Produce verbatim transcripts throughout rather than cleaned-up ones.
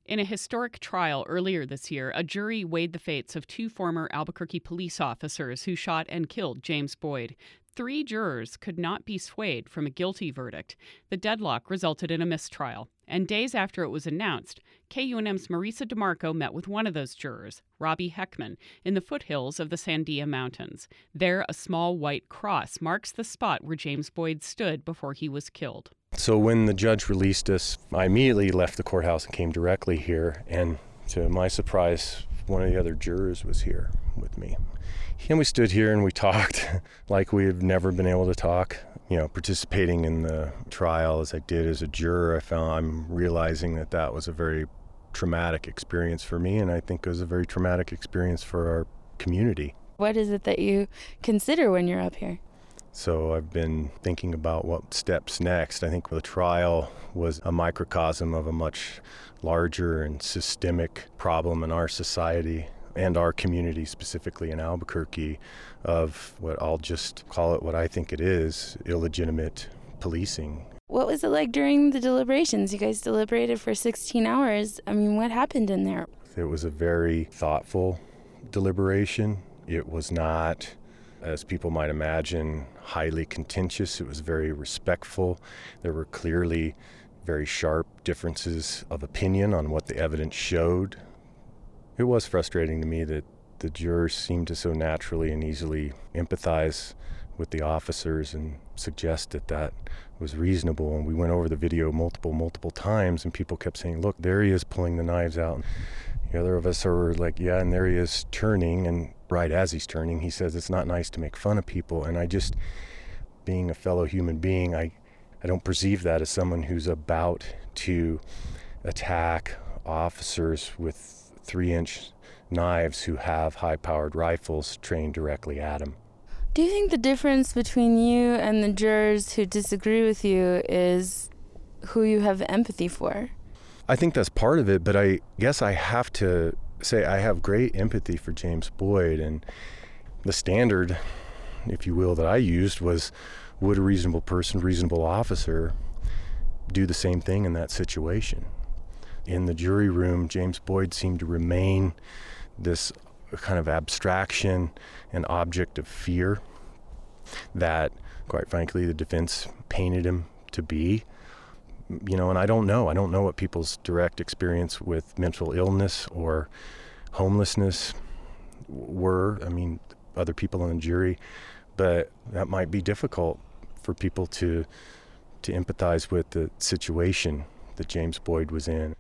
In a historic trial earlier this year, a jury weighed the fates of two former Albuquerque police officers who shot and killed James Boyd. Three jurors could not be swayed from a guilty verdict. The deadlock resulted in a mistrial. And days after it was announced, K U N M's Marisa DeMarco met with one of those jurors, Robbie Heckman, in the foothills of the Sandia Mountains. There, a small white cross marks the spot where James Boyd stood before he was killed. So when the judge released us, I immediately left the courthouse and came directly here. And to my surprise, one of the other jurors was here with me. And we stood here and we talked like we've never been able to talk. You know, participating in the trial as I did as a juror, I found I'm realizing that that was a very traumatic experience for me, and I think it was a very traumatic experience for our community. What is it that you consider when you're up here? So I've been thinking about what steps next. I think the trial was a microcosm of a much larger and systemic problem in our society and our community, specifically in Albuquerque, of what I'll just call it what I think it is, illegitimate policing. What was it like during the deliberations? You guys deliberated for sixteen hours. I mean, what happened in there? It was a very thoughtful deliberation. It was not, as people might imagine, highly contentious. It was very respectful. There were clearly very sharp differences of opinion on what the evidence showed. It was frustrating to me that the jurors seemed to so naturally and easily empathize with the officers and suggest that that was reasonable. And we went over the video multiple, multiple times, and people kept saying, look, there he is pulling the knives out. And the other of us are like, yeah, and there he is turning. And right as he's turning, he says it's not nice to make fun of people. And I just, being a fellow human being, I, I don't perceive that as someone who's about to attack officers with three-inch knives who have high-powered rifles trained directly at them. Do you think the difference between you and the jurors who disagree with you is who you have empathy for? I think that's part of it, but I guess I have to say I have great empathy for James Boyd, and the standard, if you will, that I used was, would a reasonable person, reasonable officer do the same thing in that situation? In the jury room, James Boyd seemed to remain this kind of abstraction and object of fear that, quite frankly, the defense painted him to be. You know, and I don't know. I don't know what people's direct experience with mental illness or homelessness were. I mean, other people on the jury, but that might be difficult for people to to empathize with the situation that James Boyd was in.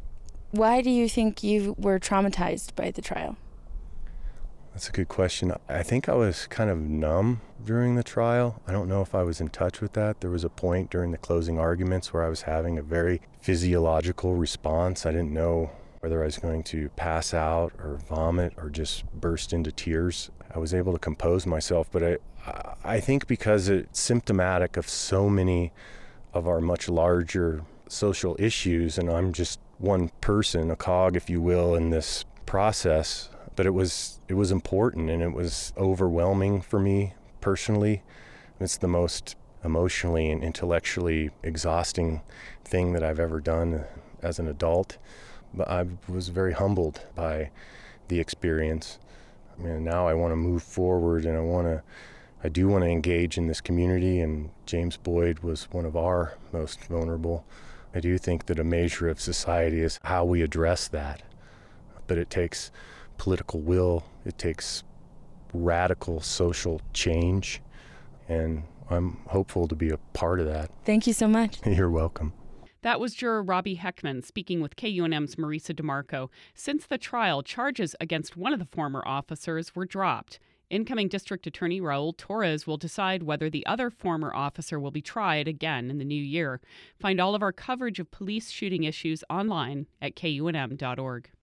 Why do you think you were traumatized by the trial? That's a good question. I think I was kind of numb during the trial. I don't know if I was in touch with that. There was a point during the closing arguments where I was having a very physiological response. I didn't know whether I was going to pass out or vomit or just burst into tears. I was able to compose myself, but I, I think because it's symptomatic of so many of our much larger social issues, and I'm just one person, a cog, if you will, in this process. But it was it was important, and it was overwhelming for me personally. It's the most emotionally and intellectually exhausting thing that I've ever done as an adult. But I was very humbled by the experience. I mean, now I want to move forward, and I want to I do want to engage in this community, and James Boyd was one of our most vulnerable. I do think that a measure of society is how we address that. But it takes political will, it takes radical social change, and I'm hopeful to be a part of that. Thank you so much. You're welcome. That was juror Robbie Heckman speaking with K U N M's Marisa DeMarco. Since the trial, charges against one of the former officers were dropped. Incoming District Attorney Raul Torres will decide whether the other former officer will be tried again in the new year. Find all of our coverage of police shooting issues online at K U N M dot org.